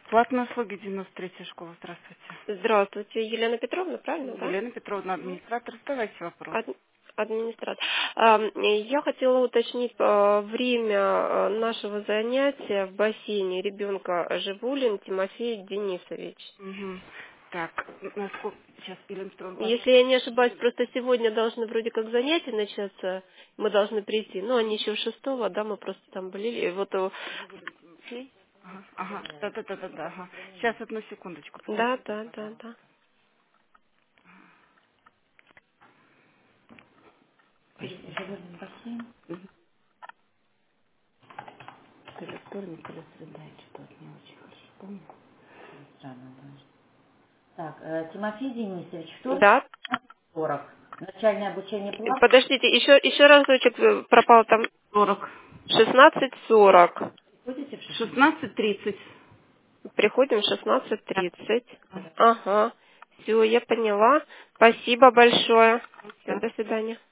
Платные услуги 93-я школа. Здравствуйте. Здравствуйте, Елена Петровна, правильно, да? Елена Петровна, администратор. Задавайте вопрос. Администратор. Я хотела уточнить время нашего занятия в бассейне ребенка Живулин Тимофей Денисович. Угу. Так, насколько... Сейчас, Елена Петровна. Если я не ошибаюсь, просто сегодня должны вроде как занятия начаться, мы должны прийти. Ну, они еще 6-го, да, мы просто там были. И вот, Тимофей? Ага. Да. Ага. Сейчас, одну секундочку. да. Или вторник, или среда, я что-то не очень хорошо помню. Странно даже. Так, Тимофей Денисович, вторник Да. 40. Начальное обучение платное. Подождите, еще разочек пропал там 40. 16:40. Ходите в 16? 16:30. Приходим в 16:30. Ага. Все, я поняла. Спасибо большое. Все, до свидания.